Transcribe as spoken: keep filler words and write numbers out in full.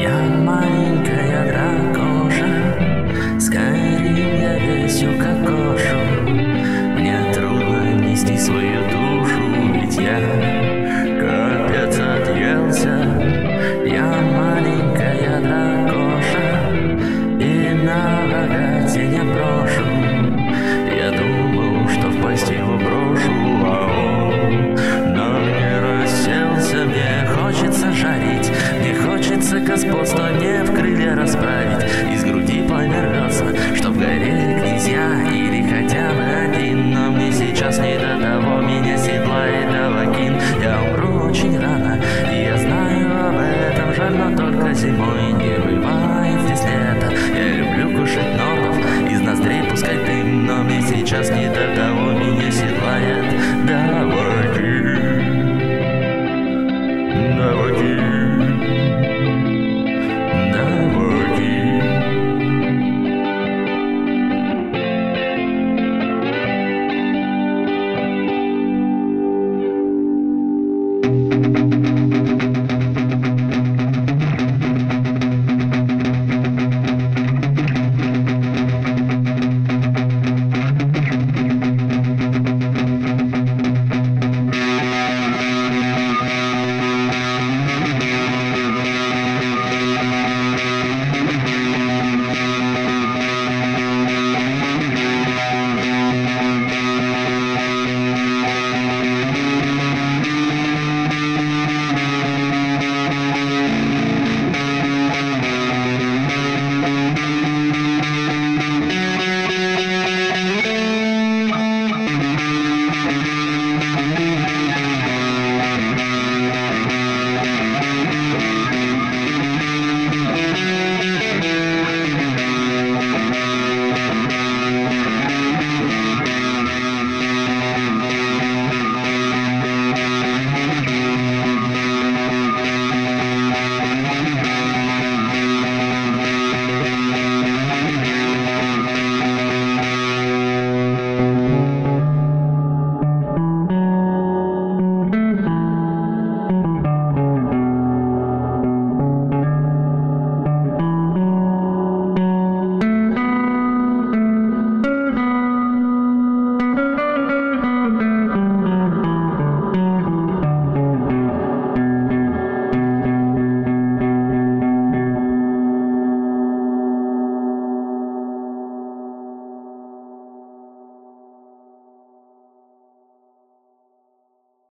Я маленькая дракоша, Скайрим я весь укокошу. Мне трудно нести свою душу, ведь я капец отъелся. Я маленькая дракоша, и на богате не брошу. Я думал, что в пасть его брошу, а он на мне расселся. Мне хочется жарить, мне хочется господство мне в крылья расправить, из груди пламя рвется, чтоб горели князья или хотя бы один. Но мне сейчас не до того, меня седлает Авакин. Я умру очень рано, и я знаю об этом, жаль, но только зимой.